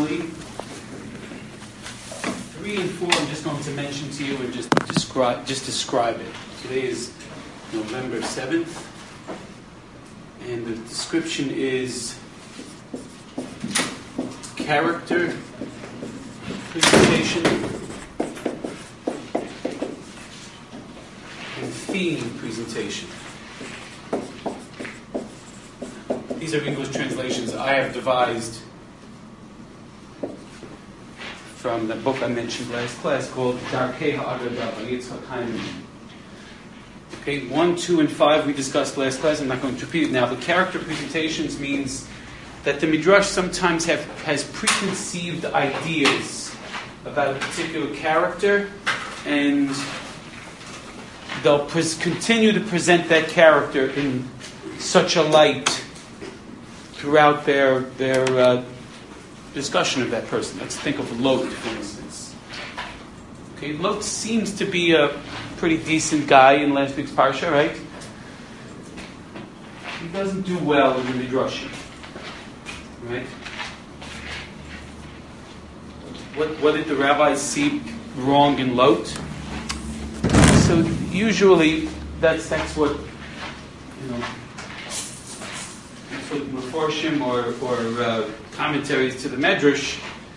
quickly. 3 and 4 I'm just going to mention to you and just describe it. Today is November 7th, and the description is character presentation and theme presentation. These are English translations I have devised from the book I mentioned last class called Darkei Ha'Agadah by Yitzchak Heinemann. Okay, 1, 2, and 5 we discussed last class. I'm not going to repeat it now. But character presentations means that the Midrash sometimes has preconceived ideas about a particular character, and they'll continue to present that character in such a light throughout their discussion of that person. Let's think of Lot, for instance. Okay, Lot seems to be a pretty decent guy in last week's parsha, right? He doesn't do well in the Midrashim, right? What did the rabbis see wrong in Lot? So usually that's what Meforshim or commentaries to the Medrash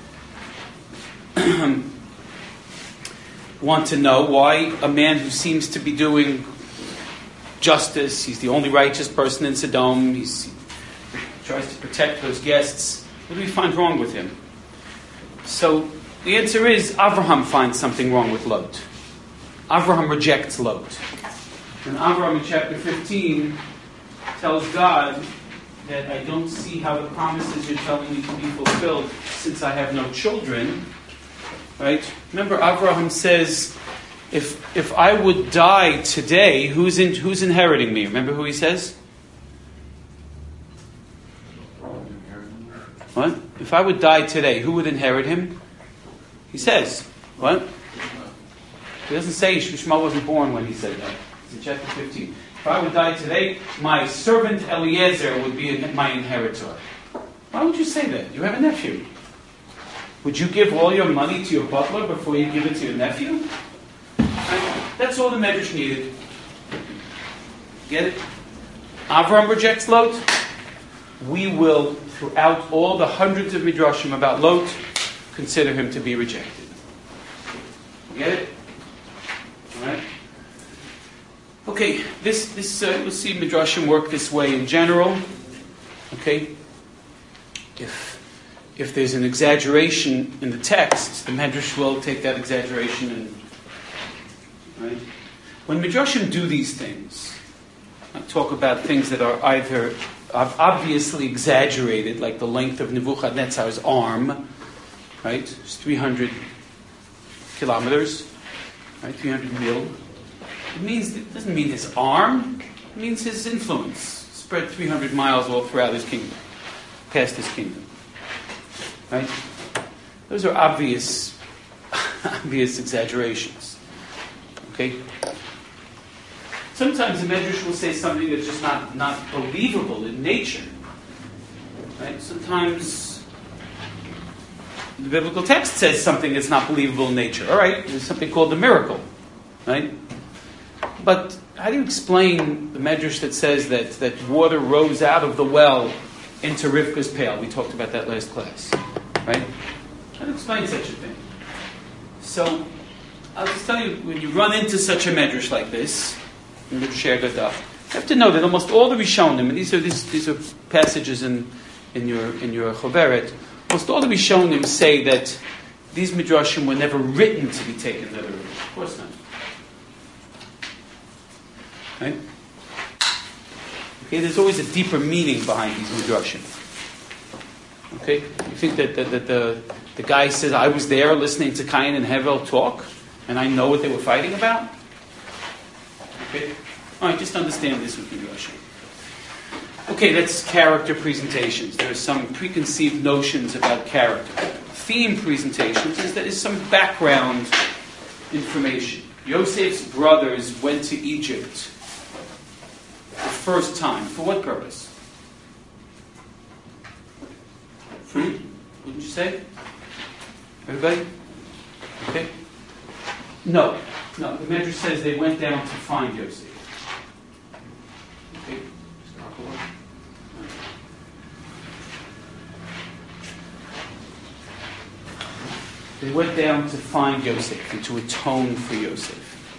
want to know why a man who seems to be doing justice, he's the only righteous person in Sodom, he tries to protect those guests, what do we find wrong with him? So the answer is Avraham finds something wrong with Lot. Avraham rejects Lot. And Avraham in chapter 15 tells God that I don't see how the promises you're telling me can be fulfilled since I have no children. Right? Remember, Avraham says, if I would die today, who's inheriting me? Remember who he says? What? If I would die today, who would inherit him? He says, what? He doesn't say Shmuel wasn't born when he said that. It's in chapter 15. If I would die today, my servant Eliezer would be my inheritor. Why would you say that? You have a nephew. Would you give all your money to your butler before you give it to your nephew? That's all the Medrash needed. Get it? Avraham rejects Lot. We will, throughout all the hundreds of Midrashim about Lot, consider him to be rejected. Get it? All right? Okay, this we'll see Midrashim work this way in general. Okay? If there's an exaggeration in the text, the Medrash will take that exaggeration and... Right? When Midrashim do these things, talk about things that are either obviously exaggerated, like the length of Nebuchadnezzar's arm, right? It's 300 kilometers, right? 300 mil. It doesn't mean his arm, it means his influence. Spread 300 miles all throughout his kingdom, past his kingdom. Right? Those are obvious exaggerations. Okay? Sometimes the Medrash will say something that's just not believable in nature. Right? Sometimes the biblical text says something that's not believable in nature. All right, there's something called a miracle. Right? But how do you explain the Medrash that says that water rose out of the well into Rivka's pail? We talked about that last class. Right? How do you explain such a thing? So, I'll just tell you, when you run into such a Medrash like this, in Midrash Haggadah, you have to know that almost all the Rishonim, and these are passages in your Choveret, almost all the Rishonim say that these Midrashim were never written to be taken literally. Of course not. Right? Okay, there's always a deeper meaning behind these Midrashim. Okay, you think that the guy says, I was there listening to Cain and Hevel talk, and I know what they were fighting about? Okay, all right, just understand this with Midrashim. Okay, that's character presentations. There are some preconceived notions about character. Theme presentations is some background information. Yosef's brothers went to Egypt the first time. For what purpose? Food? Wouldn't you say? Everybody? Okay. No. The Medrash says they went down to find Yosef. Okay. They went down to find Yosef and to atone for Yosef.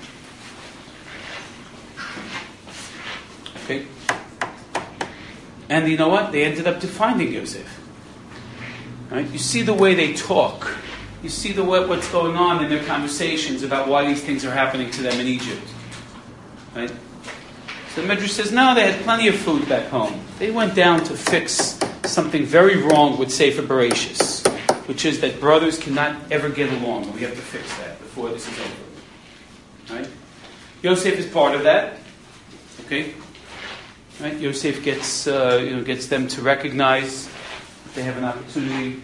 Okay? And you know what? They ended up finding Yosef. Right? You see the way they talk. You see what's going on in their conversations about why these things are happening to them in Egypt. Right? So the Medrash says, no, they had plenty of food back home. They went down to fix something very wrong with Sefer Bereshis, which is that brothers cannot ever get along. We have to fix that before this is over. Right? Yosef is part of that. Okay? Right? Yosef gets them to recognize that they have an opportunity.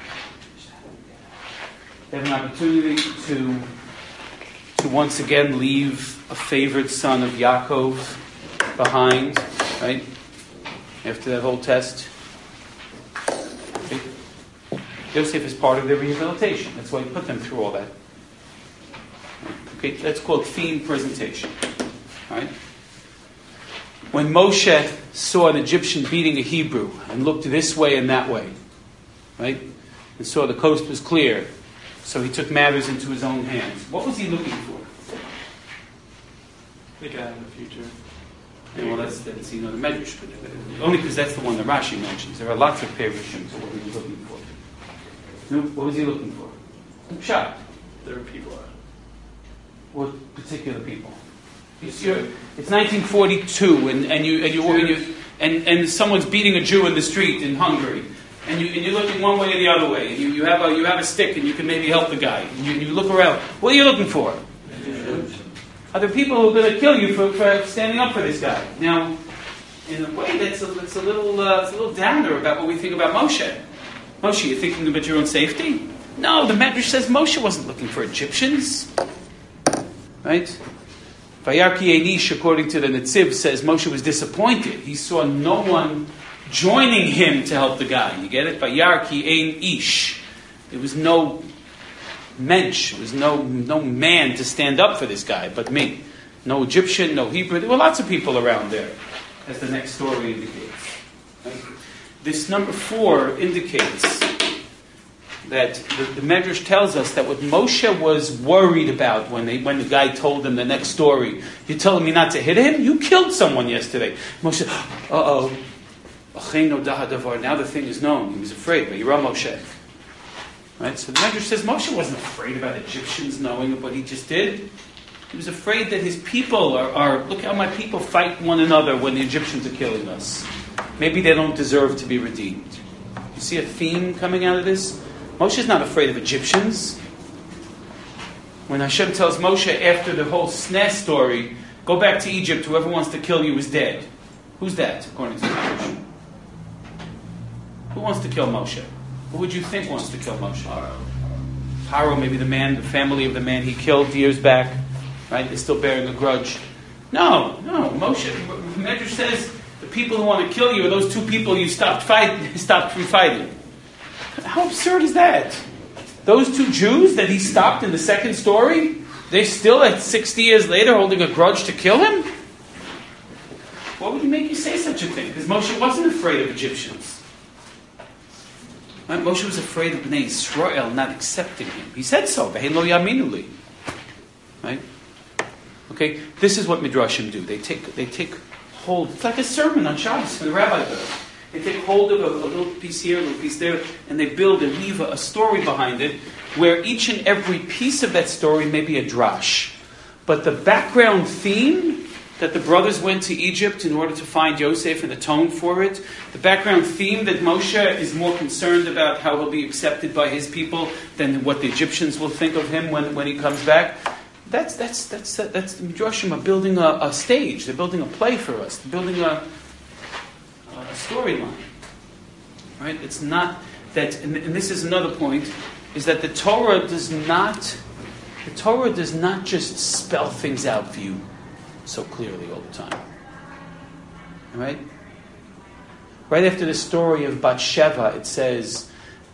They have an opportunity to once again leave a favored son of Yaakov behind, right? After that whole test. Okay. Yosef is part of their rehabilitation. That's why he put them through all that. Okay, that's called theme presentation. Right? When Moshe saw an Egyptian beating a Hebrew and looked this way and that way, right? And saw the coast was clear, so he took matters into his own hands. What was he looking for? The guy in the future. Yeah, well, that's the Medrash, only because that's the one that Rashi mentions. There are lots of Perushim to what he was looking for. What was he looking for? Pshat. There are people out. What particular people? It's 1942, and someone's beating a Jew in the street in Hungary, and you're looking one way or the other way. And you have a stick, and you can maybe help the guy. And you look around. What are you looking for? Are there people who are going to kill you for standing up for this guy? Now, in a way, that's a little downer about what we think about Moshe. Moshe, you're thinking about your own safety? No, the Medrash says Moshe wasn't looking for Egyptians, right? Vayarki Einish, according to the Netziv, says Moshe was disappointed. He saw no one joining him to help the guy. You get it? Vayarki Einish. There was no mensch. There was no man to stand up for this guy but me. No Egyptian, no Hebrew. There were lots of people around there, as the next story indicates. Right? This number 4 indicates that the Medrash tells us that what Moshe was worried about when the guy told him the next story, you're telling me not to hit him? You killed someone yesterday. Moshe, now the thing is known. He was afraid, but you're Moshe. Right? So the Medrash says Moshe wasn't afraid about Egyptians knowing what he just did. He was afraid that his people are look how my people fight one another when the Egyptians are killing us. Maybe they don't deserve to be redeemed. You see a theme coming out of this? Moshe's not afraid of Egyptians. When Hashem tells Moshe after the whole sneh story, go back to Egypt, whoever wants to kill you is dead. Who's that, according to the Medrash? Who wants to kill Moshe? Who would you think wants to kill Moshe? Paro, maybe the family of the man he killed years back. Right? They're still bearing a grudge. No, Moshe. The Medrash says the people who want to kill you are those two people you stopped fighting. How absurd is that? Those two Jews that he stopped in the second story, they're still at 60 years later holding a grudge to kill him? What would make you say such a thing? Because Moshe wasn't afraid of Egyptians. Right? Moshe was afraid of Bnei Israel not accepting him. He said so. V'hei lo yaminu li. Right? Okay, this is what Midrashim do. They take hold. It's like a sermon on Shabbos when the rabbi does. They take hold of a little piece here, a little piece there, and they build and weave a story behind it, where each and every piece of that story may be a drash. But the background theme, that the brothers went to Egypt in order to find Yosef and atone for it, the background theme that Moshe is more concerned about how he'll be accepted by his people than what the Egyptians will think of him when he comes back, that's the Midrashim are building a stage. They're building a play for us. They're building a storyline. Right? It's not that, and this is another point, is that the Torah does not just spell things out for you so clearly all the time. All right? Right after the story of Bathsheba, it says,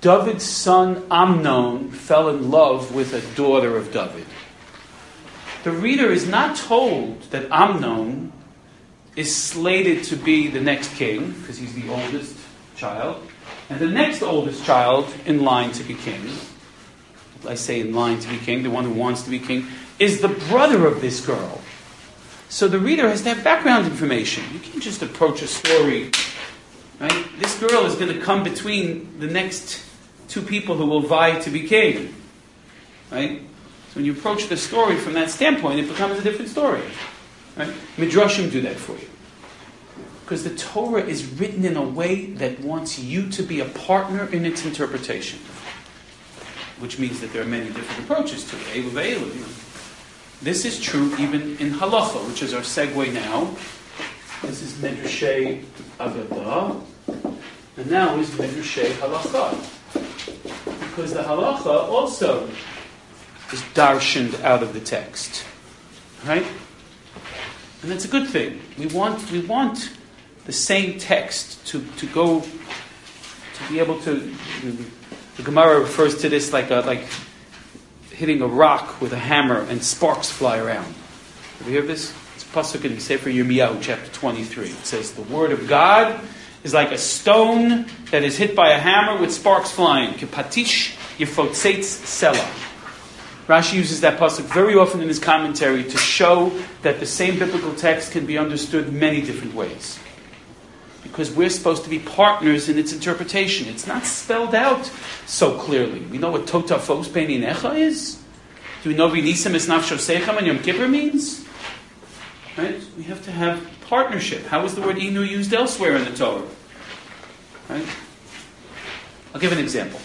David's son Amnon fell in love with a daughter of David. The reader is not told that Amnon is slated to be the next king, because he's the oldest child, and the next oldest child in line to be king, I say in line to be king, the one who wants to be king, is the brother of this girl. So the reader has to have background information. You can't just approach a story, right? This girl is going to come between the next two people who will vie to be king, right? So when you approach the story from that standpoint, it becomes a different story, right? Midrashim do that for you. Because the Torah is written in a way that wants you to be a partner in its interpretation. Which means that there are many different approaches to it. Eilu ve'eilu. This is true even in halacha, which is our segue now. This is Midrashei Agadah. And now is Midrashei Halacha. Because the halacha also is darshaned out of the text. Right? And that's a good thing. We want the same text to go, to be able to... The Gemara refers to this like hitting a rock with a hammer and sparks fly around. Have you heard this? It's pasuk in Sefer Yirmiyahu, chapter 23. It says, the word of God is like a stone that is hit by a hammer with sparks flying. Kepatish yifotzetz sela. Rashi uses that pasuk very often in his commentary to show that the same biblical text can be understood many different ways. Because we're supposed to be partners in its interpretation. It's not spelled out so clearly. We know what totafos peininecha is. Do we know v'nisem es nafsho seichem and Yom Kippur means? Right? We have to have partnership. How is the word inu used elsewhere in the Torah? Right? I'll give an example.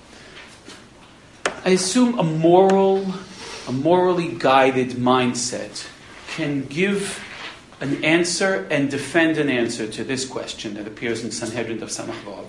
I assume a morally guided mindset can give an answer and defend an answer to this question that appears in Sanhedrin of Samach Vav.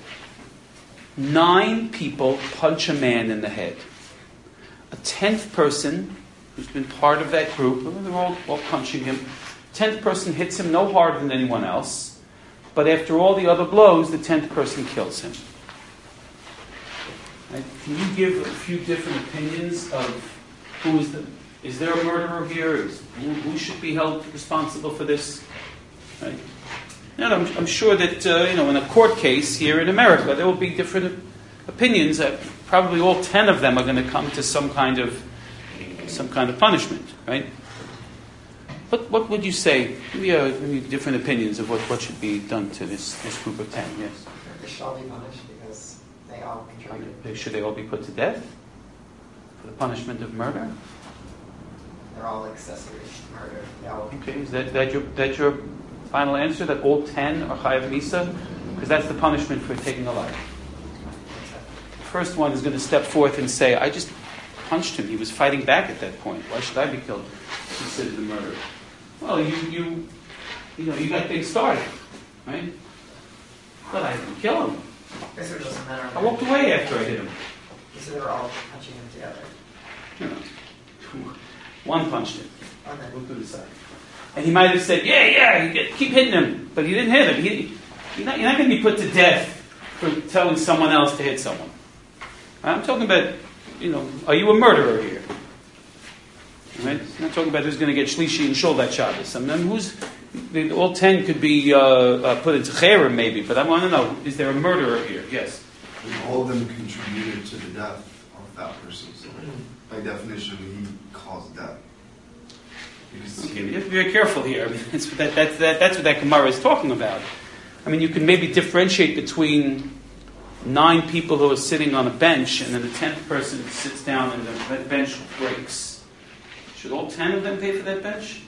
9 people punch a man in the head. A 10th person, who's been part of that group, they're all punching him, 10th person hits him no harder than anyone else, but after all the other blows, the 10th person kills him. Right? Can you give a few different opinions of who is the... Is there a murderer here? Who should be held responsible for this? Right? And I'm sure that in a court case here in America, there will be different opinions. Probably all 10 of them are going to come to some kind of punishment, right? What would you say? Give me different opinions of what should be done to this group of 10. Yes. They should all be punished because they all contributed. Should they all be put to death for the punishment of murder? They're all accessory to murder. Okay, is that your final answer? That all 10 are chayav misa? Because that's the punishment for taking a life. The first one is going to step forth and say, "I just punched him. He was fighting back at that point. Why should I be killed?" Considered a murder. Well, you got things started, right? But I didn't kill him. I guess it doesn't matter. I walked away after I hit him. So they were all punching him together. One punched him. Okay. Look to the side. And he might have said, keep hitting him. But he didn't hit him. You're not going to be put to death for telling someone else to hit someone. I'm talking about, are you a murderer here? Right? I'm not talking about who's going to get shlishi and sholat Shabbos. All 10 could be put into cherem maybe, but I want to know, is there a murderer here? Yes. And all of them contributed to the death of that person. So by definition, he caused death. Okay, you have to be very careful here. I mean, that's what that Gemara is talking about. I mean, you can maybe differentiate between 9 people who are sitting on a bench, and then the 10th person sits down and the bench breaks. Should all 10 of them pay for that bench?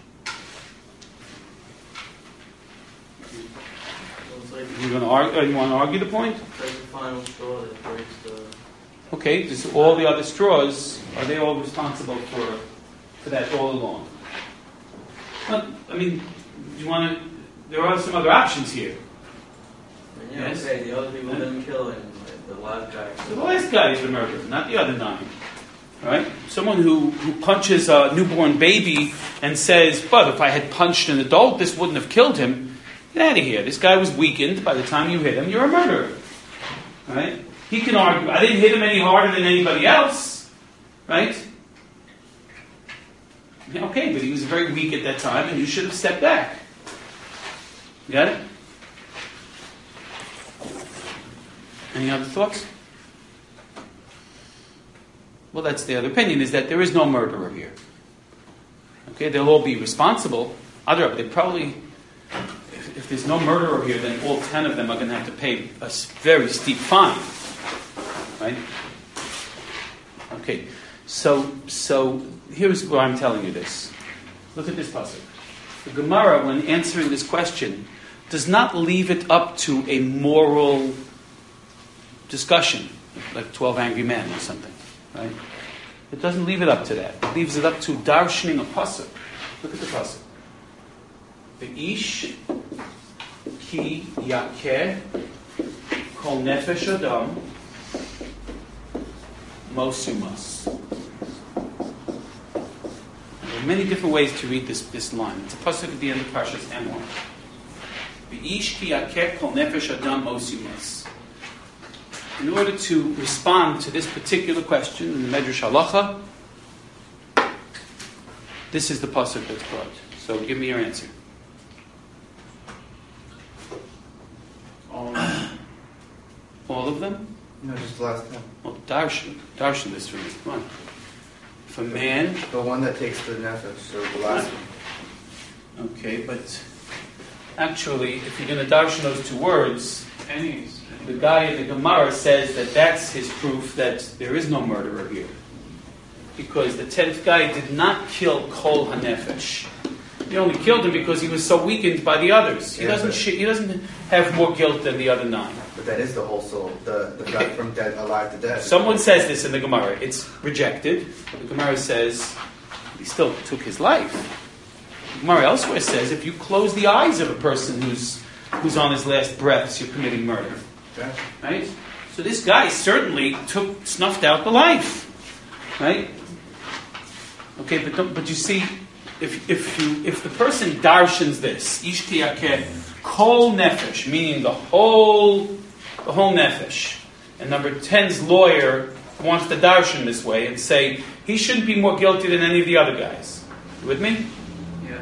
You want to argue the point? It's like the final straw that breaks the... Okay, just all the other straws, are they all responsible for that all along? Well, I mean, there are some other options here. Yes. Okay, the other people didn't kill him. The last guy. So the last guy is the murderer, not the other 9. All right? Someone who punches a newborn baby and says, but if I had punched an adult, this wouldn't have killed him. Get out of here. This guy was weakened by the time you hit him. You're a murderer. All right? He can argue, I didn't hit him any harder than anybody else, right? Yeah, okay, but he was very weak at that time, and you should have stepped back. You got it? Any other thoughts? Well, that's the other opinion, is that there is no murderer here. Okay, they'll all be responsible. They probably, if there's no murderer here, then all 10 of them are going to have to pay a very steep fine. Right? Okay, so here's why I'm telling you this. Look at this pasuk. The Gemara, when answering this question, does not leave it up to a moral discussion, like 12 Angry Men or something. Right? It doesn't leave it up to that. It leaves it up to darshaning a pasuk. Look at the pasuk. Ve'ish ki yakeh kol nefesh adam mosumas. There are many different ways to read this line. It's a pasuk at the end of Parshas Emor. Ve'ish ki yakeh kol nefesh adam mosumas. In order to respond to this particular question in the Medrash Halacha, this is the pasuk that's brought. So give me your answer. All of them? No, just the last one. Well, darshan this for me. Come on. If a man... The one that takes the nefesh, so the last one. Okay, but actually, if you're going to darshan those two words, the guy in the Gemara says that that's his proof that there is no murderer here. Because the 10th guy did not kill Kol HaNefesh. He only killed him because he was so weakened by the others. He doesn't have more guilt than the other 9. But that is the whole soul, the guy from dead, alive to dead. Someone says this in the Gemara. It's rejected. The Gemara says he still took his life. The Gemara elsewhere says if you close the eyes of a person who's on his last breaths, you're committing murder. Okay. Right? So this guy certainly snuffed out the life. Right? Okay, but you see, if the person darshans this, ish ki yakeh kol nefesh, meaning the whole nefesh, and number 10's lawyer wants to darshan this way and say he shouldn't be more guilty than any of the other guys. You with me? Yeah.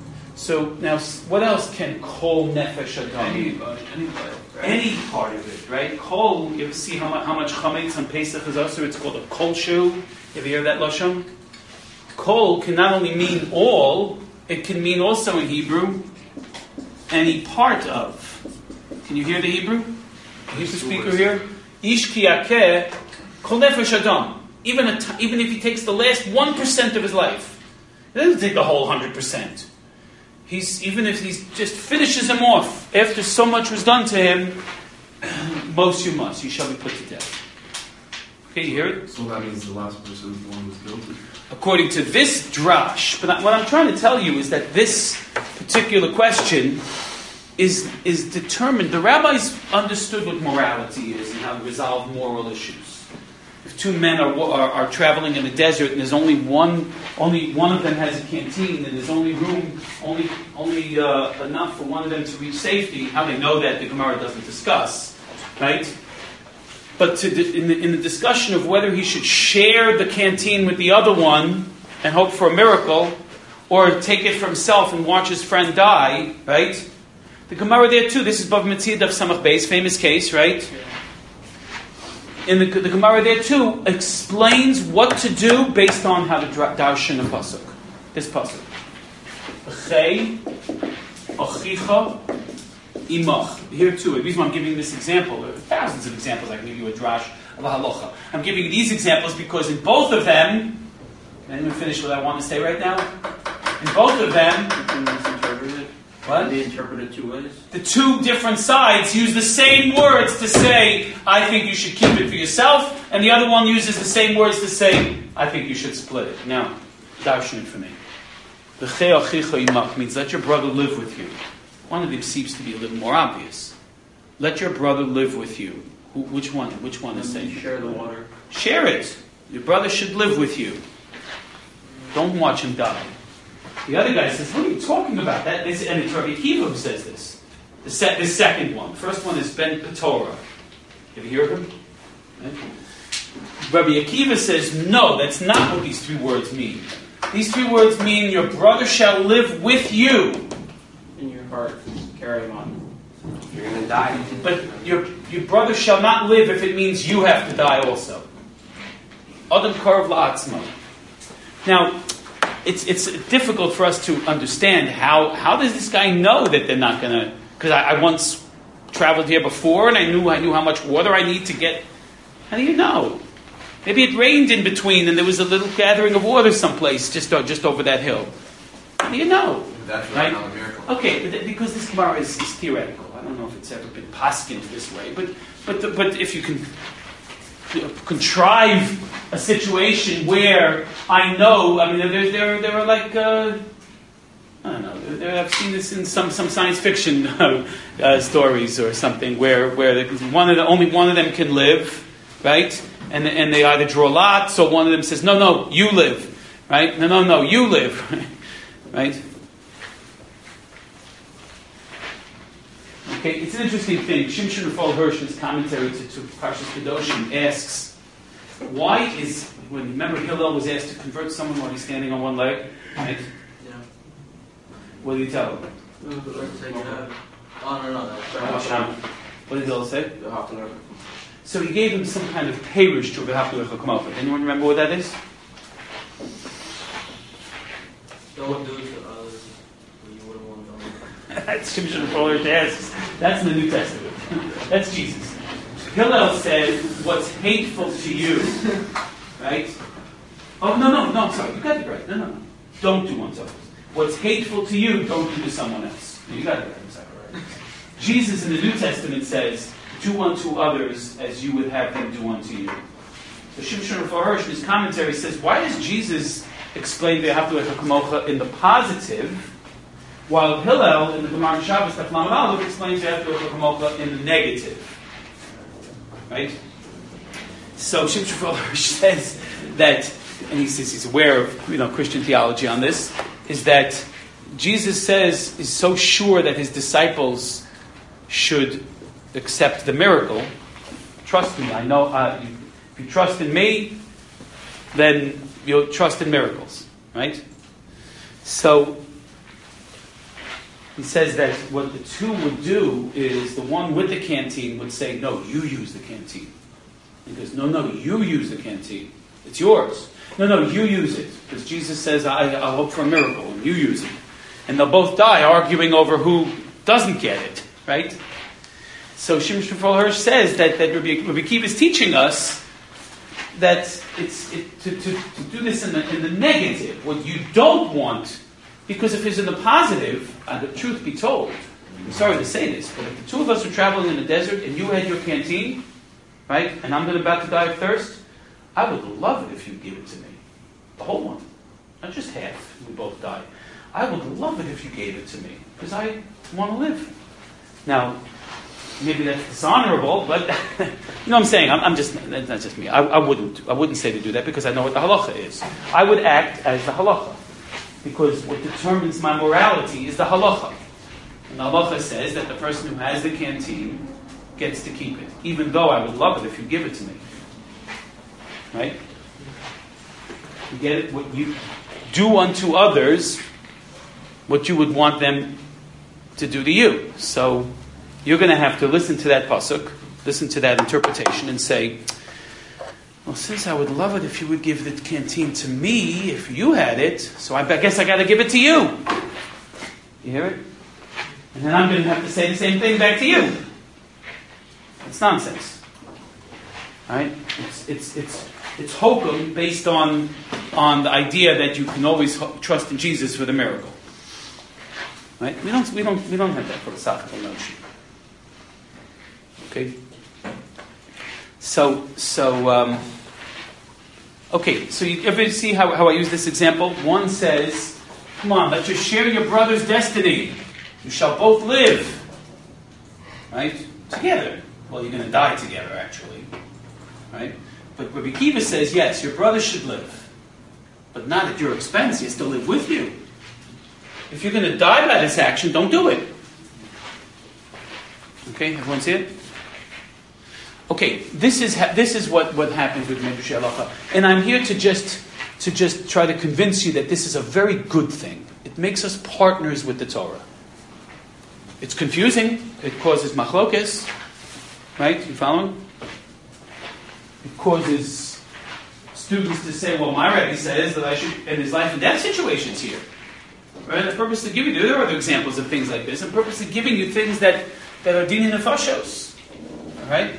So now, what else can kol nefesh adam? Anybody. Right? Any part of it, right? Kol, you ever see how much chametz on Pesach is also? It's called a kol shu. You ever hear that lashon? Kol can not only mean all, it can mean also in Hebrew, any part of. Can you hear the Hebrew? The Hebrew speaker here? Ish ki yakeh kol nefesh adam. Even if he takes the last 1% of his life. He doesn't take the whole 100%. Even if he just finishes him off after so much was done to him, most you must. You shall be put to death. Okay, you hear it? So that means the last person is the one who's guilty. According to this drash, but what I'm trying to tell you is that this particular question is determined. The rabbis understood what morality is and how to resolve moral issues. If 2 men are traveling in the desert and there's only one of them has a canteen and there's only enough for one of them to reach safety, how they know that the Gemara doesn't discuss, right? But in the discussion of whether he should share the canteen with the other one and hope for a miracle, or take it for himself and watch his friend die, right? The Gemara there too. This is Bav Metzia Daf Samach Beis, famous case, right? In the Gemara there too explains what to do based on how to darshan a pasuk. This pasuk. Achei, achicha, imach. Here too. The reason why I'm giving this example, there are thousands of examples. I can give you a drash of a halacha. I'm giving you these examples because in both of them, let me finish what I want to say right now. In both of them, what? They interpret it 2 ways. The 2 different sides use the same words to say, I think you should keep it for yourself, and the other one uses the same words to say, I think you should split it. Now, darshan it for me. V'chei achicha imach means let your brother live with you. One of them seems to be a little more obvious. Let your brother live with you. Which one? Which one is saying? Share the water. Share it. Your brother should live with you. Don't watch him die. The other guy says, what are you talking about? And it's Rabbi Akiva who says this. The second one. First one is Ben Petora. Have you heard of him? Right? Rabbi Akiva says, no, that's not what these three words mean. These three words mean your brother shall live with you. In your heart, carry on. You're going to die. But your brother shall not live if it means you have to die also. Adam karov la'atzmo. Now, it's difficult for us to understand how does this guy know that they're not going to... Because I once traveled here before and I knew how much water I need to get. How do you know? Maybe it rained in between and there was a little gathering of water someplace just over that hill. How do you know? That's right? not a miracle. Okay, but because this Gemara is theoretical. I don't know if it's ever been paskined this way, but if you can contrive a situation where I know, I mean, there are like I don't know. I've seen this in some science fiction stories or something where only one of them can live, right? And they either draw lots, so one of them says, no, you live, right? No, you live, right? Okay, it's an interesting thing. Shimshon Raphael Hirsch, in his commentary to Parshas Kedoshim, asks, why is, remember Hillel was asked to convert someone while he's standing on one leg, right? Yeah. What did he tell him? No. What did Hillel say? So he gave him some kind of perush to V'hafnu Lecha Kamocha. Anyone remember what that is? Don't do to others what you wouldn't want done. That's Shimshon Raphael Hirsch asks. That's in the New Testament. That's Jesus. Hillel said, what's hateful to you, right? Oh, no, I'm sorry. You got it right. No. Don't do unto others. What's hateful to you, don't do to someone else. You got it right. I'm sorry. Jesus in the New Testament says, do unto others as you would have them do unto you. So Shimshon Raphael Hirsch in his commentary says, why does Jesus explain V'hafnu Lecha Kamocha in the positive, while Hillel in the Gemara Shabbos Daf Lamed Aleph explains V'hafnu Lecha Kamocha in the negative? Right? So Shimshon Raphael Hirsch says that, and he says he's aware of Christian theology on this, is that Jesus is so sure that his disciples should accept the miracle. Trust me, I know. If you trust in me, then you'll trust in miracles, right? So he says that what the two would do is the one with the canteen would say, no, you use the canteen. He goes, no, you use the canteen. It's yours. No, you use it. Because Jesus says, I'll hope for a miracle, and you use it. And they'll both die arguing over who doesn't get it, right? So Shimshon Raphael Hirsch says that Rabbi Akiva is teaching us that to do this in the negative, what you don't want, because if it's in the positive, the truth be told, I'm sorry to say this, but if the two of us are traveling in the desert and you had your canteen, right, and I'm about to die of thirst, I would love it if you give it to me. The whole one. Not just half, we both die. I would love it if you gave it to me, because I want to live. Now, maybe that's dishonorable, but you know what I'm saying? That's not just me. I wouldn't say to do that because I know what the halacha is. I would act as the halacha, because what determines my morality is the halacha. And the halacha says that the person who has the canteen gets to keep it, even though I would love it if you give it to me. Right? You get it? What you do unto others, what you would want them to do to you. So you're going to have to listen to that pasuk, listen to that interpretation, and say, well, since I would love it if you would give the canteen to me, if you had it, so I guess I got to give it to you. You hear it? And then I'm going to have to say the same thing back to you. It's nonsense. All right? It's hokum based on the idea that you can always trust in Jesus for the miracle. Right? We don't have that philosophical notion. Okay. So you ever see how I use this example? One says, "Come on, let's just share your brother's destiny. You shall both live, right, together. Well, you're going to die together, actually, right? But Rabbi Akiva says, yes, your brother should live, but not at your expense. He has to live with you. If you're going to die by this action, don't do it." Okay, everyone see it? Okay, this is what happens with Medrash Halacha, and I'm here to just try to convince you that this is a very good thing. It makes us partners with the Torah. It's confusing. It causes machlokes, right? You following? It causes students to say, "Well, my Rebbe says that I should," in his life and death situations here. Right? The purpose of giving you, there are other examples of things like this. The purpose of giving you things that are dinin nefashos. All right?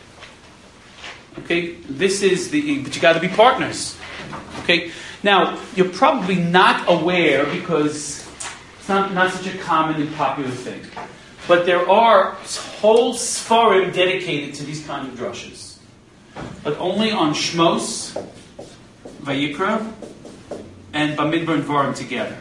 Okay, but you got to be partners. Okay, now you're probably not aware because it's not such a common and popular thing, but there are whole sfarim dedicated to these kind of drushes, but only on Shmos, Vayikra, and Bamidbar and Dvarim together.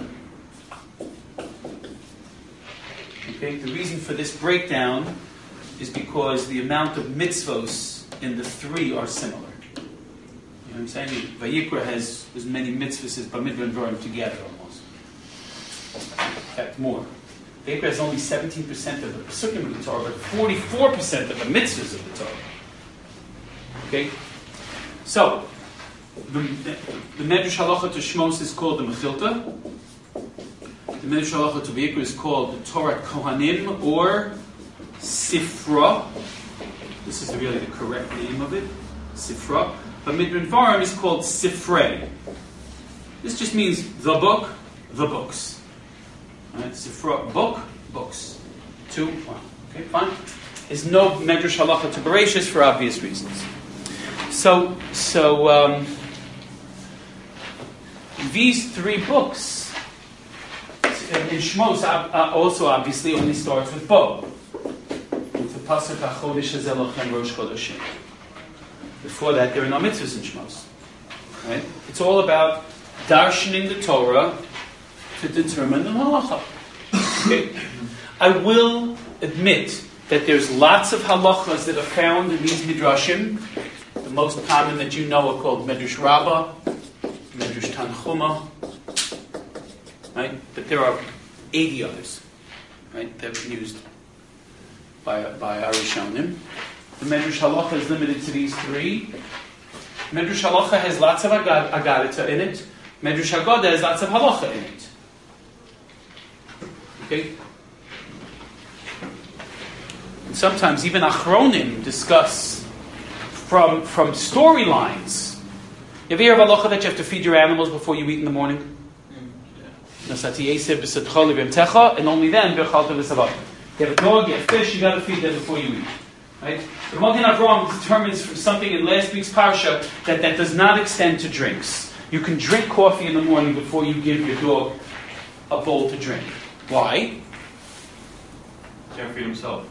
Okay, the reason for this breakdown is because the amount of mitzvos in the three are similar. You know what I'm saying? Vayikra has as many mitzvahs as Bamidbar and Dvarim together almost. In fact, more. Vayikra has only 17% of the Pesukim of the Torah, but 44% of the mitzvahs of the Torah. Okay? So, the Medrash Halacha to Shmos is called the Mechilta. The Medrash Halacha to Vayikra is called the Torah Kohanim or Sifra. This is really the correct name of it, Sifra. But Bamidbar and Dvarim is called Sifrei. This just means the book, the books. Right? Sifra, book, books. 2, 1. Okay, fine. There's no Medrash Halacha to Bereshis for obvious reasons. So these three books in Shmos also obviously only starts with Bo. Pasuk HaChodesh Hazeh Lochem Rosh Chodeshim. Before that, there are no mitzvahs in Shmos. Right? It's all about darshaning the Torah to determine the halacha. Okay? I will admit that there's lots of halachas that are found in these midrashim. The most common that you know are called Medrash Rabbah, Medrash Tanchuma. Right? But there are 80 others. Right? That are used by our Rishonim. The Medrash Halacha is limited to these three. Medrash Halacha has lots of Agadita in it. Medrash Haggadah has lots of Halacha in it. Okay? And sometimes even Achronim discuss from storylines. You ever hear of Halacha that you have to feed your animals before you eat in the morning? And only then, you have a dog, you have fish, you got to feed them before you eat. Right? The Magen Avraham determines from something in last week's parsha that does not extend to drinks. You can drink coffee in the morning before you give your dog a bowl to drink. Why? Can't feed himself.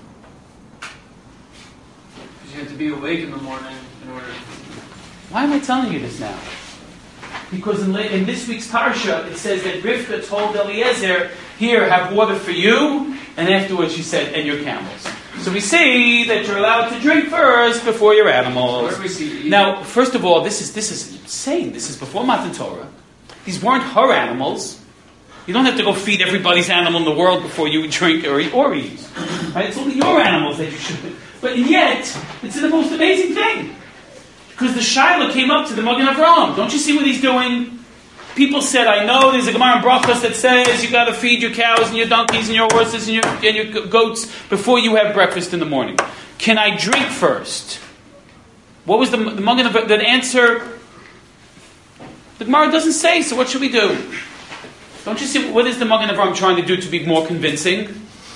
Because you have to be awake in the morning in order. Why am I telling you this now? Because in this week's parsha it says that Rivka told Eliezer, "Here, have water for you," and afterwards she said, "and your camels." So we see that you're allowed to drink first before your animals. Where do we see? Now, first of all, this is insane. This is before Matan Torah. These weren't her animals. You don't have to go feed everybody's animal in the world before you drink or eat. Right? It's only your animals that you should. But yet, it's the most amazing thing. Because the Shaila came up to the Magen Avraham. Don't you see what he's doing? People said, I know there's a Gemara in Brachos that says you got to feed your cows and your donkeys and your horses and your goats before you have breakfast in the morning. Can I drink first? What was the Magen Avraham? The answer, the Gemara doesn't say, so what should we do? Don't you see, what is the Magen Avraham trying to do to be more convincing?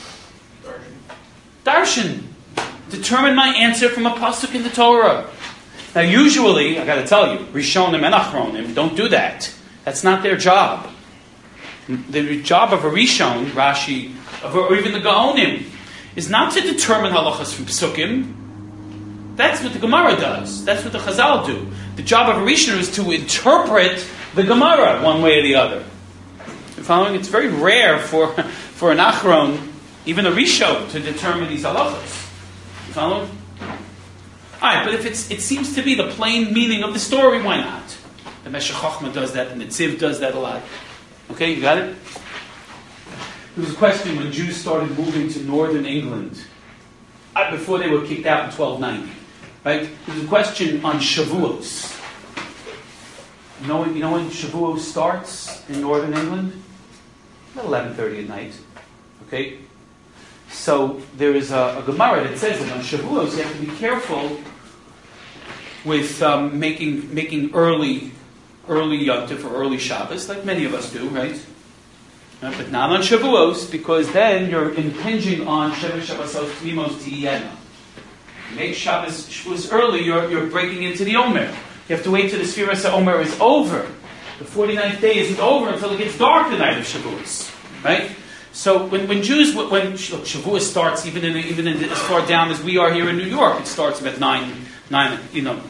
Darshan. Determine my answer from a pasuk in the Torah. Now usually, I got to tell you, Rishonim and Achronim don't do that. That's not their job. The job of a Rishon, Rashi, or even the Gaonim, is not to determine halachas from Pesukim. That's what the Gemara does. That's what the Chazal do. The job of a Rishon is to interpret the Gemara one way or the other. You're following? It's very rare for an Achron, even a Rishon, to determine these halachas. You following? Alright, but if it seems to be the plain meaning of the story, why not? The Meshech Chochmah does that, and the Tziv does that a lot. Okay, you got it? There was a question when Jews started moving to northern England. before they were kicked out in 1290. Right? There's a question on Shavuos. You know when Shavuos starts in northern England? About 11:30 at night. Okay? So there is a Gemara that says that on Shavuos you have to be careful with making early Yom Tov or early Shabbos, like many of us do, right? But not on Shavuos, because then you're impinging on Sheva Shabbosos Tmimos Tiyena. You make Shavuos early, you're breaking into the Omer. You have to wait till the Sfiras HaOmer is over. The 49th day isn't over until it gets dark the night of Shavuos, right? So when Shavuos starts, even in as far down as we are here in New York, it starts about 8:30,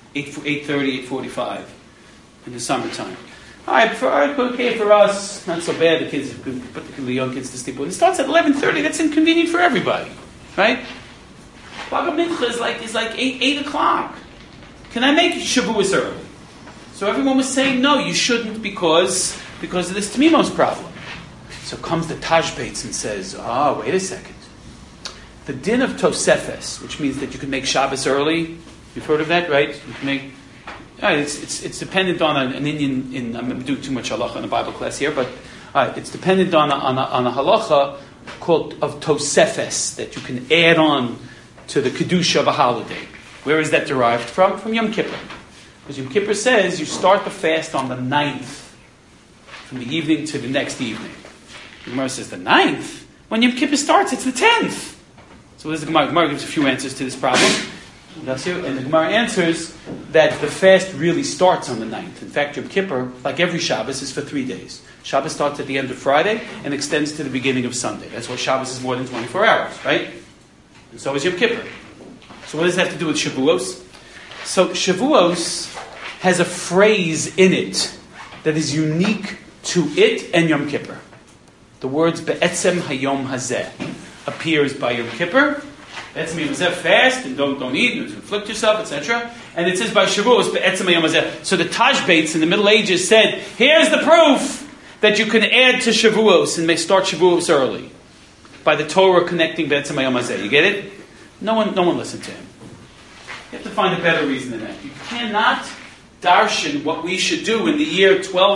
8:45 in the summertime. All right, for us, not so bad. The kids, particularly young kids, to sleep. When it starts at 11:30, that's inconvenient for everybody, right? Baba Mincha is like 8 o'clock. Can I make Shavuos early? So everyone was saying no, you shouldn't because of this Tmimos problem. So comes the Tashbates and says, wait a second. The din of Tosefes, which means that you can make Shabbos early. You've heard of that, right? You can make. It's dependent on an Indian. I'm going to do too much halacha in a Bible class here, but it's dependent on a halacha called of Tosefes that you can add on to the kedusha of a holiday. Where is that derived from? From Yom Kippur, because Yom Kippur says you start the fast on the 9th, from the evening to the next evening. The Gemara says the 9th. When Yom Kippur starts, it's the 10th. So what is the Gemara? The Gemara gives a few answers to this problem. And the Gemara answers that the fast really starts on the 9th. In fact, Yom Kippur, like every Shabbos, is for 3 days. Shabbos starts at the end of Friday and extends to the beginning of Sunday. That's why Shabbos is more than 24 hours, right? And so is Yom Kippur. So what does that have to do with Shavuos? So Shavuos has a phrase in it that is unique to it and Yom Kippur. The words Be'etzem Hayom Hazeh appears by Yom Kippur. Be'etzem Hayom Hazeh, fast and don't eat, don't afflict yourself, etc. And it says by Shavuos Be'etzem Hayom Hazeh. So the Tashbates in the Middle Ages said, here's the proof that you can add to Shavuos and may start Shavuos early by the Torah connecting Be'etzem Hayom Hazeh. You get it? No one listened to him. You have to find a better reason than that. You cannot darshan what we should do in the year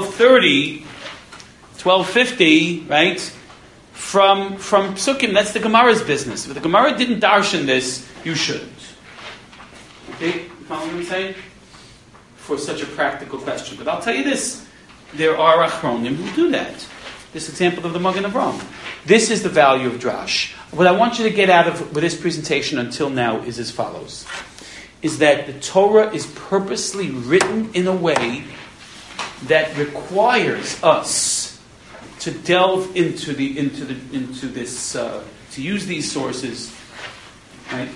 1250, right? From Psukim. That's the Gemara's business. If the Gemara didn't darshan this, you shouldn't. Okay? You follow what I'm saying? For such a practical question. But I'll tell you this. There are Achronim who do that. This example of the Magen Avraham. This is the value of Drash. What I want you to get out of this presentation until now is as follows. Is that the Torah is purposely written in a way that requires us to delve into this, to use these sources, right?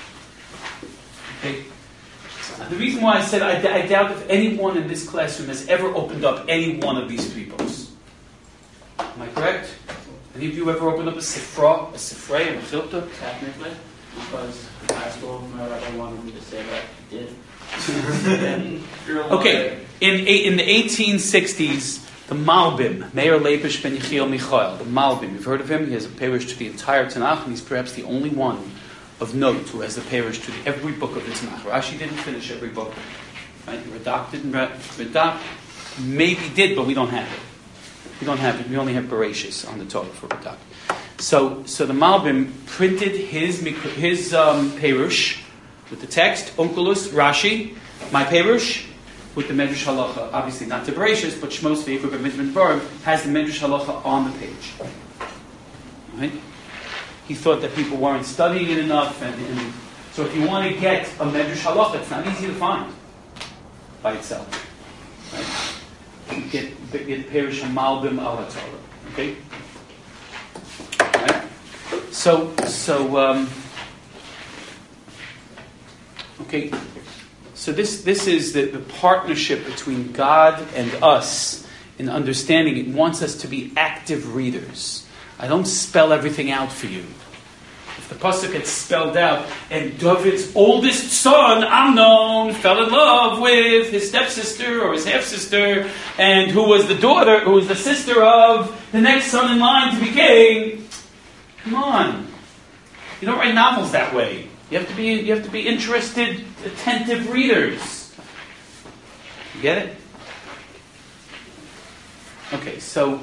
Okay. The reason why I said I doubt if anyone in this classroom has ever opened up any one of these peoples. Am I correct? Any of you ever opened up a Sifra, a Mechilta? Technically, because high school, my rabbi wanted me to say that I did. Okay, in the 1860s, the Malbim, Meir Leibish ben Yechiel Michael, the Malbim, you've heard of him? He has a parish to the entire Tanakh, and he's perhaps the only one of note who has a parish to every book of the Tanakh. Rashi didn't finish every book. Right? Radak didn't. Radak maybe did, but we don't have it. We don't have it. We only have Bereshis on the Torah for Radak. So the Malbim printed his parish with the text, Onkelos, Rashi, my parish, with the Medrash Halacha. Obviously not the Bereshis, but Shmos Ve'ikor Ben Barim has the Medrash Halacha on the page. Right? He thought that people weren't studying it enough, and so if you want to get a Medrash Halacha, it's not easy to find by itself. Right? You get Parish Malbim al Torah. Okay? Right? So this is the partnership between God and us in understanding it. It wants us to be active readers. I don't spell everything out for you. If the pasuk had spelled out, and David's oldest son, Amnon, fell in love with his stepsister or his half-sister, and who was the sister of the next son in line to be king. Come on. You don't write novels that way. You have to be interested, attentive readers. You get it? Okay, so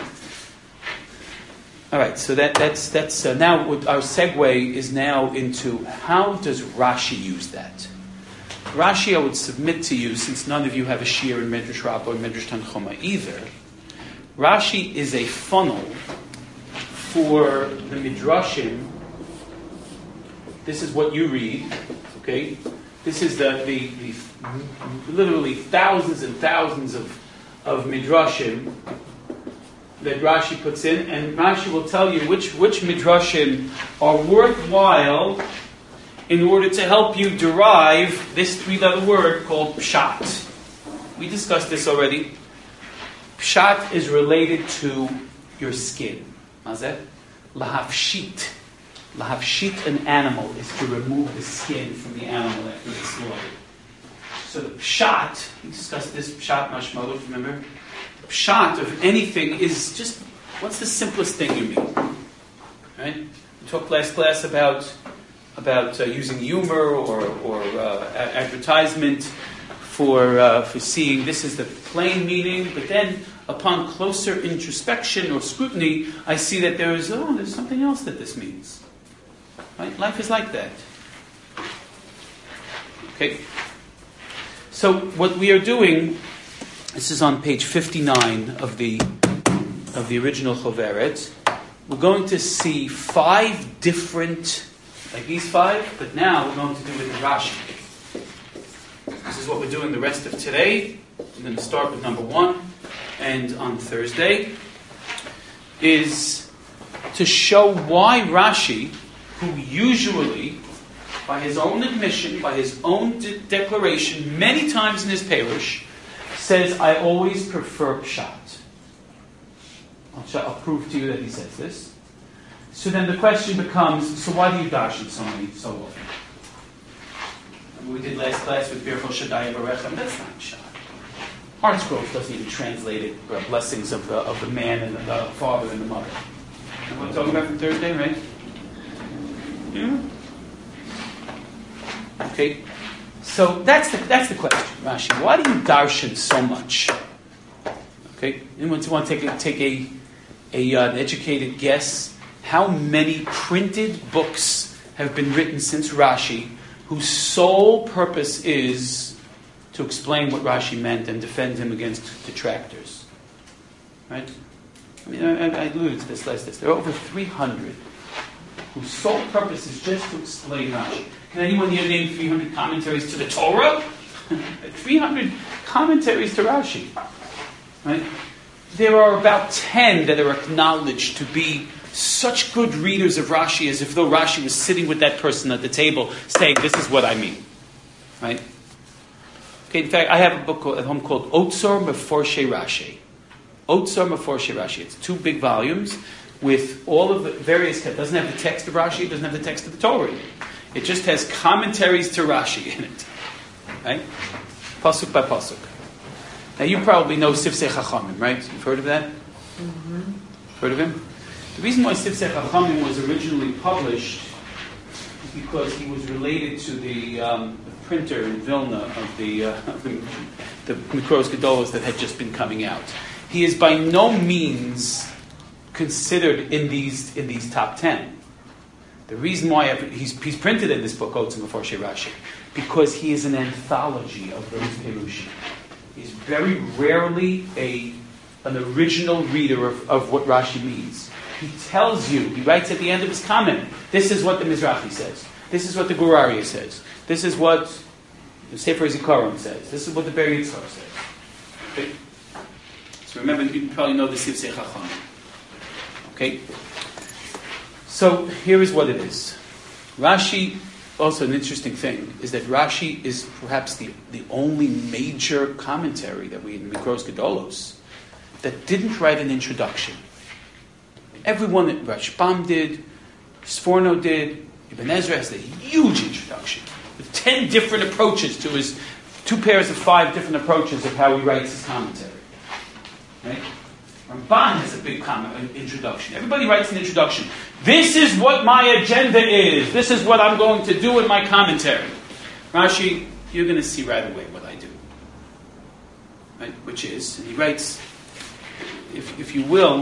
all right. So that's now what our segue is now into how does Rashi use that? Rashi, I would submit to you, since none of you have a shiur in Medrash Rabbah or Medrash Tanchuma either, Rashi is a funnel for the Midrashim. This is what you read, okay? This is the literally thousands and thousands of Midrashim that Rashi puts in, and Rashi will tell you which Midrashim are worthwhile in order to help you derive this three-letter word called Pshat. We discussed this already. Pshat is related to your skin. Mazeh? Lahafshit. Lahafshit an animal is to remove the skin from the animal after it's slaughtered. So the Pshat, we discussed this, Pshat Mashmalut, remember? The Pshat of anything is just, what's the simplest thing you mean? Right? We talked last class about using humor or advertisement for seeing this is the plain meaning, but then upon closer introspection or scrutiny, I see that there's something else that this means. Right? Life is like that. Okay. So what we are doing, this is on page 59 of the original Choveret. We're going to see 5 different, like these 5, but now we're going to do it in Rashi. This is what we're doing the rest of today. We're going to start with number 1, and on Thursday is to show why Rashi, who usually, by his own admission, by his own declaration, many times in his Perush, says, I always prefer Pshat. I'll prove to you that he says this. So then the question becomes, so why do you darshan so often? We did last class with Birchol Shaddai Barechem. That's not Pshat. Heart's Growth doesn't even translate it for blessings of the man and the father and the mother. And we're talking about from Thursday, right? Yeah. Okay. So that's the question, Rashi. Why do you darshan so much? Okay. Anyone want to take an educated guess? How many printed books have been written since Rashi, whose sole purpose is to explain what Rashi meant and defend him against detractors? Right? I mean, I alluded to this last day. There are over 300 whose sole purpose is just to explain Rashi. Can anyone here name 300 commentaries to the Torah? 300 commentaries to Rashi. Right? There are about 10 that are acknowledged to be such good readers of Rashi as if though Rashi was sitting with that person at the table saying, this is what I mean. Right? Okay, in fact, I have a book at home called Otzor Meforshe Rashi. Otzor Meforshe Rashi. It's 2 big volumes with all of the various... It doesn't have the text of Rashi, it doesn't have the text of the Torah. It just has commentaries to Rashi in it. Right? Pasuk by pasuk. Now you probably know Sifsei Chachamim, right? You've heard of that? Mm-hmm. Heard of him? The reason why Sifsei Chachamim was originally published is because he was related to the printer in Vilna of the Mikros Gedolos that had just been coming out. He is by no means considered in these top 10. The reason why he's printed in this book, Otzor Meforshe Rashi, because he is an anthology of those Perushim. He's very rarely an original reader of what Rashi means. He tells you, he writes at the end of his comment, this is what the Mizrahi says. This is what the Guraria says. This is what the Sefer Zikaron says. This is what the Ber Yitzchak says. Okay? So remember, you probably know the Sifsei Chachamim. Okay? So here is what it is. Rashi, also an interesting thing, is that Rashi is perhaps the only major commentary that we in Mikros Gedolos that didn't write an introduction. Everyone that Rashbam did, Sforno did, Ibn Ezra has a huge introduction with 10 different approaches to his 2 pairs of 5 different approaches of how he writes his commentary. Right? Ramban has a big introduction. Everybody writes an introduction. This is what my agenda is. This is what I'm going to do in my commentary. Rashi, you're going to see right away what I do. Right? Which is, and he writes, if you will,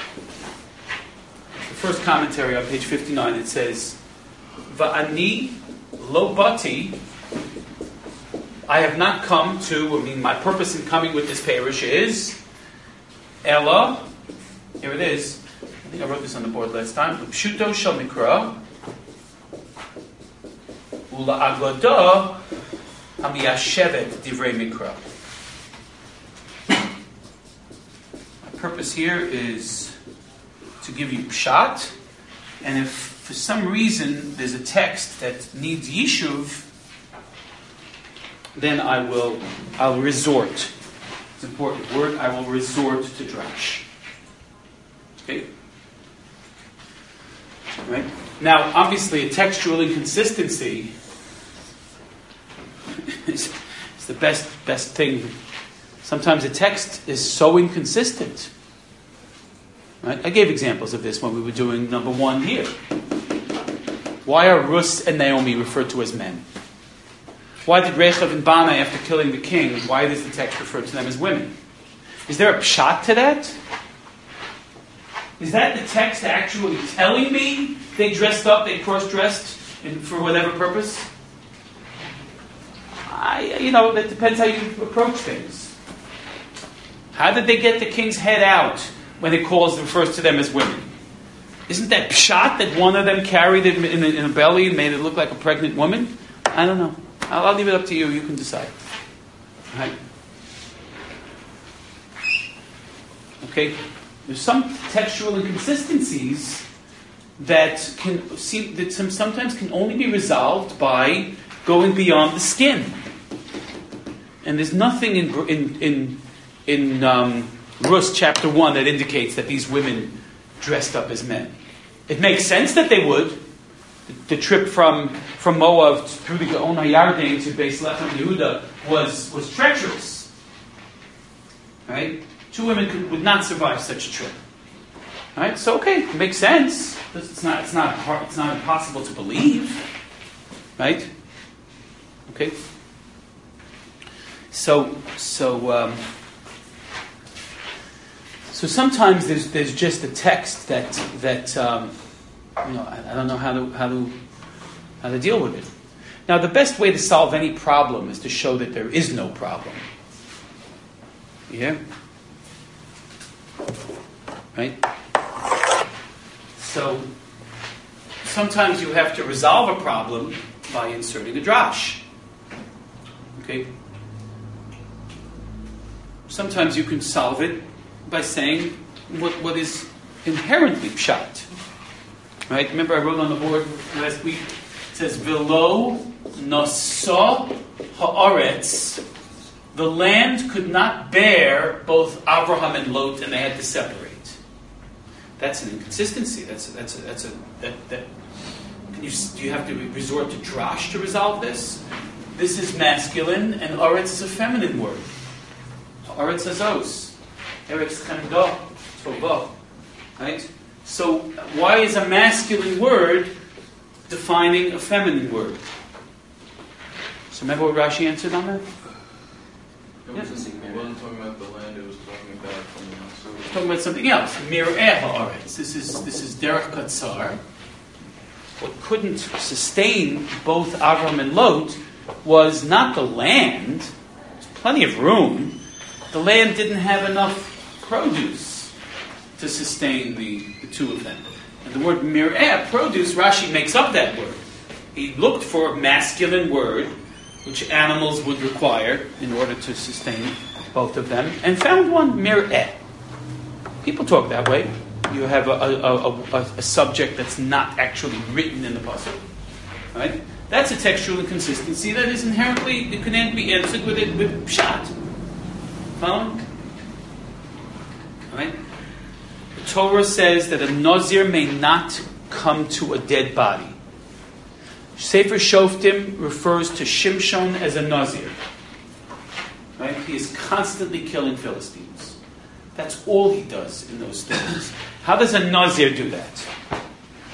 the first commentary on page 59, it says, Va'ani lo bati, I have not come to, my purpose in coming with this parish is, Ella, here it is, I think I wrote this on the board last time, Pshuto shel mikra, Ula agoda, hamiyashevet divrei mikra. My purpose here is to give you pshat, and if for some reason there's a text that needs yishuv, then I'll resort. It's an important word. I will resort to drash. Okay? Right? Now, obviously, a textual inconsistency is the best thing. Sometimes a text is so inconsistent. Right? I gave examples of this when we were doing number 1 here. Why are Rus and Naomi referred to as men? Why did Rechav and Bana, after killing the king, why does the text refer to them as women? Is there a pshat to that? Is that the text actually telling me they dressed up, they cross-dressed, and for whatever purpose? That depends how you approach things. How did they get the king's head out when it refers to them as women? Isn't that pshat that one of them carried it in a belly and made it look like a pregnant woman? I don't know. I'll leave it up to you. You can decide. Right? Okay. There's some textual inconsistencies that sometimes can only be resolved by going beyond the skin. And there's nothing in Rus chapter 1 that indicates that these women dressed up as men. It makes sense that they would. The trip from Moab through the Gaon HaYarden to Beis Lechem Yehuda was treacherous. Right? 2 women would not survive such a trip. Right? So it makes sense. It's not impossible to believe. Right? Okay. So sometimes there's just a text that I don't know how to deal with it. Now, the best way to solve any problem is to show that there is no problem. Yeah? Right? So, sometimes you have to resolve a problem by inserting a drash. Okay? Sometimes you can solve it by saying what is inherently pshat. Right? Remember I wrote on the board last week, it says, Velo nasa haaretz, the land could not bear both Abraham and Lot, and they had to separate. That's an inconsistency. Do you have to resort to drash to resolve this? This is masculine, and aretz is a feminine word. Aretz azos, eretz chemda, tova, right? So why is a masculine word defining a feminine word? So remember what Rashi answered on that? It wasn't talking about the land, it was talking about something else. Talking about something else. Mir'eh ha'aretz. This is derech katzar. What couldn't sustain both Avram and Lot was not the land. There's plenty of room. The land didn't have enough produce to sustain the 2 of them. And the word mir'eh, produce, Rashi makes up that word. He looked for a masculine word, which animals would require in order to sustain both of them, and found one, mir'eh. People talk that way. You have a subject that's not actually written in the pasuk, right? That's a textual inconsistency that is inherently, it can be answered with pshat. Following? All right? The Torah says that a nazir may not come to a dead body. Sefer Shoftim refers to Shimshon as a nazir. Right? He is constantly killing Philistines. That's all he does in those things. How does a nazir do that?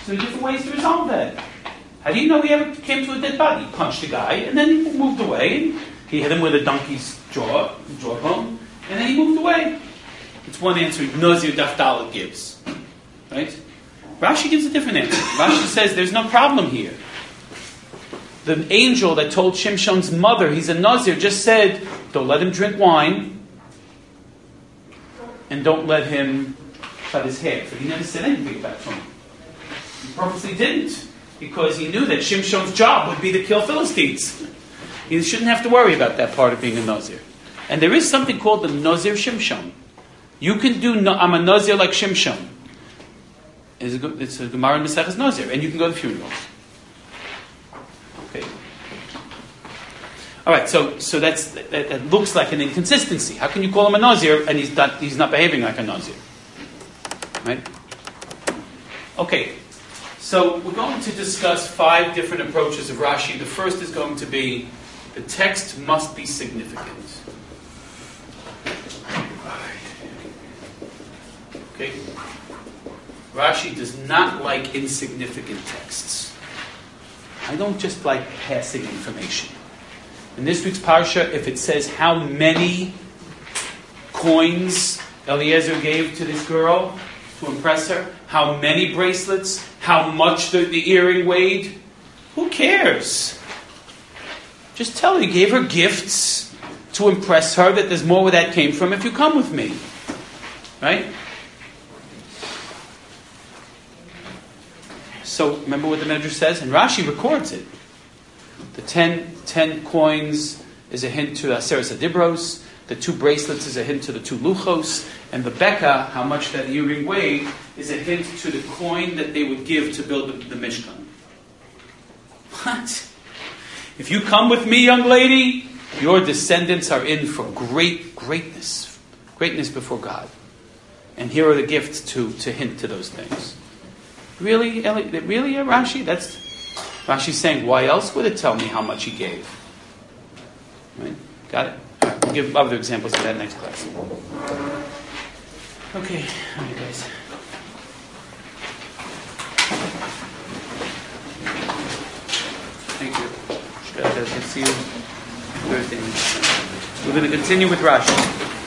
So there are different ways to resolve that. How do you know he ever came to a dead body? He punched a guy, and then he moved away, and he hit him with a donkey's jawbone, and then he moved away. It's one answer Nazir Dafdala gives. Right? Rashi gives a different answer. Rashi says there's no problem here. The angel that told Shimshon's mother he's a Nazir just said, don't let him drink wine, and don't let him cut his hair. But he never said anything about it. He purposely didn't, because he knew that Shimshon's job would be to kill Philistines. He shouldn't have to worry about that part of being a Nazir. And there is something called the Nazir Shimshon. You can do, I'm a Nazir like Shimshon. It's a Gemara in Maseches Nazir, and you can go to funerals. Okay. All right, so that looks like an inconsistency. How can you call him a Nazir and he's not behaving like a Nazir? Right? Okay. So we're going to discuss 5 different approaches of Rashi. The first is going to be the text must be significant. Okay? Rashi does not like insignificant texts. I don't just like passing information. In this week's parsha, if it says how many coins Eliezer gave to this girl to impress her, how many bracelets, how much the earring weighed, who cares? Just tell her you gave her gifts to impress her, that there's more where that came from if you come with me. Right? So remember what the Medrash says? And Rashi records it. The 10 coins is a hint to Aseres Adibros. The 2 bracelets is a hint to the 2 luchos. And the Becca, how much that earring weighed, is a hint to the coin that they would give to build the Mishkan. What? If you come with me, young lady, your descendants are in for greatness before God. And here are the gifts to hint to those things. Really, Rashi? That's Rashi's saying, why else would it tell me how much he gave? Right? Got it? All right, we'll give other examples of that next class. Okay, all right, guys. Thank you. See you Thursday. We're going to continue with Rashi.